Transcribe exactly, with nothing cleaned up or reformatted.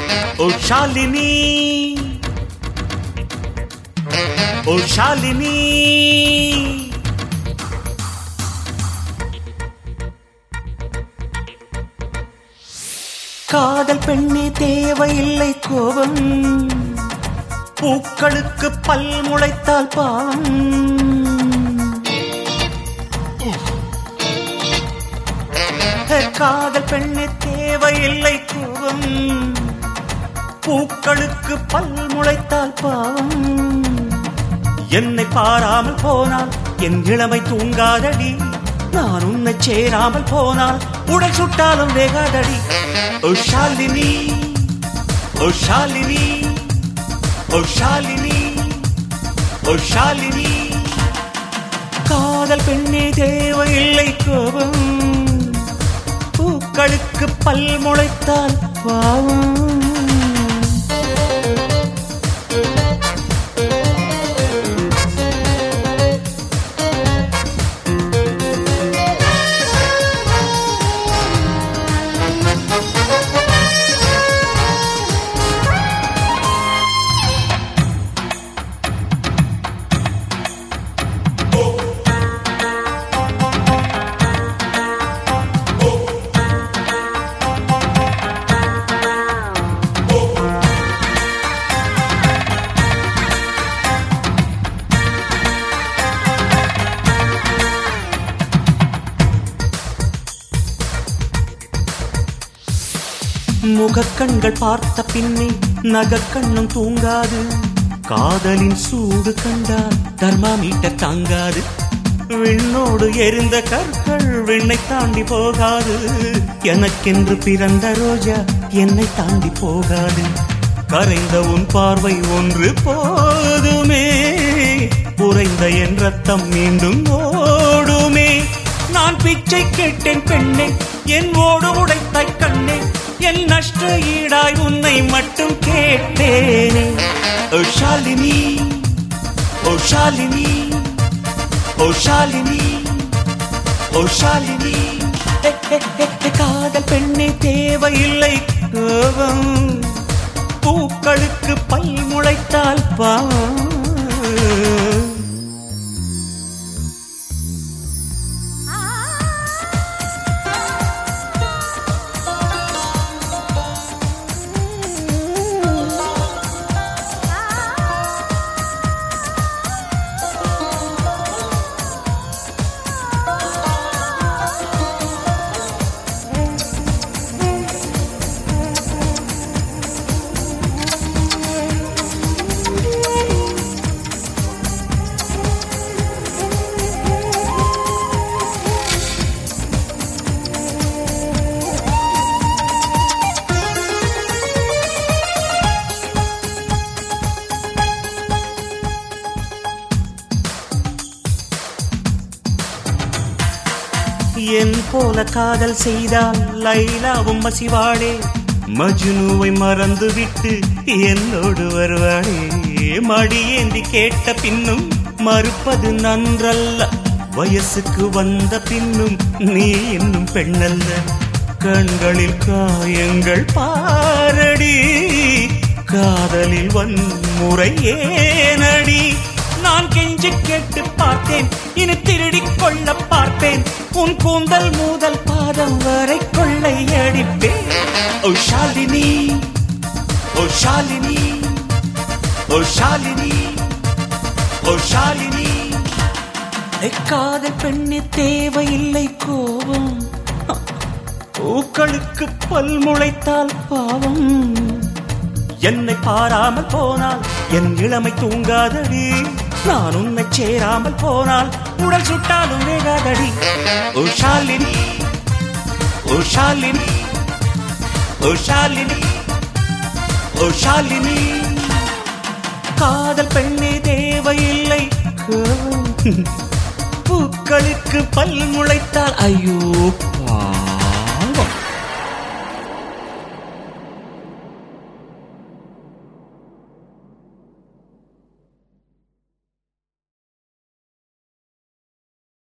ओ शालिनी ओ शालिनी காதல் பெண்ணே தேவையில்லை கோபம் பூக்களுக்கு பல் முளைத்தால் பாவம் காதல் பெண்ணே தேவையில்லை கோபம் பூக்களுக்கு பல் முளைத்தால் பாவம் என்னை பாராமல் போனால் என் இளமை தூங்காதடி நான் உன்னை சேராமல் போனால் உடல் சுட்டாலும் வேகாதடி ओ शालिनी ओ शालिनी ओ शालिनी ओ शालिनी காதல் பெண்ணே தேவையில்லை கோபம் பூக்களுக்கு பல் முளைத்தால் பாவம் முகக்கண்கள் பார்த்த பின்னே நகக்கண்ணும் தூங்காது காதலின் சூடு கண்டால் தர்மாமீட்டர் தாங்காது விண்ணோடு எரிந்த கற்கள் விண்ணை தாண்டி போகாது எனக்கென்று பிறந்த ரோஜா என்னை தாண்டி போகாது கரைந்த உன் பார்வை ஒன்று போதுமே உறைந்த என் ரத்தம் மீண்டும் ஓடுமே நான் பிச்சை கேட்டேன் பெண்ணே என் ஓடு உடைத்தாய் கண்ணே என் நஷ்ட ஈடாய் உன்னை மட்டும் கேட்டேனே ओ शालिनी ओ शालिनी ओ शालिनी ओ शालिनी காதல் பெண்ணே தேவையில்லை கோபம் பூக்களுக்கு பல் முளைத்தால் பாவம் என் போல காதல் செய்தால் லைலாவும் மசிவாளே மஜ்னுவை மறந்துவிட்டு என்னோடு வருவாளே மடியேந்தி கேட்ட பின்னும் மறுப்பது நன்றல்ல வயசுக்கு வந்த பின்னும் நீ இன்னும் பெண்ணல்ல கண்களில் காயங்கள் பாரடி காதலில் வன்முறை ஏனடி நான் கெஞ்சி கேட்டு பார்த்தேன் இனி திருடிக் கொள்ள பார்ப்பேன் உன் கூந்தல் மூதல் பாதம் வரை கொள்ளை அடிப்பேன் ओ शालिनी ओ शालिनी ओ शालिनी ओ शालिनी காதல் பெண்ணே தேவையில்லை கோபம் பூக்களுக்கு பல் முளைத்தால் பாவம் என்னை பாராமல் போனால் என் இளமை தூங்காதடி நான் உன்னை சேராமல் போனால் உடல் சுட்டாலும் வேகாதடி ओ शालिनी ओ शालिनी ओ शालिनी ओ शालिनी காதல் பெண்ணே தேவையில்லை பூக்களுக்கு பல் முளைத்தால் ஐயோ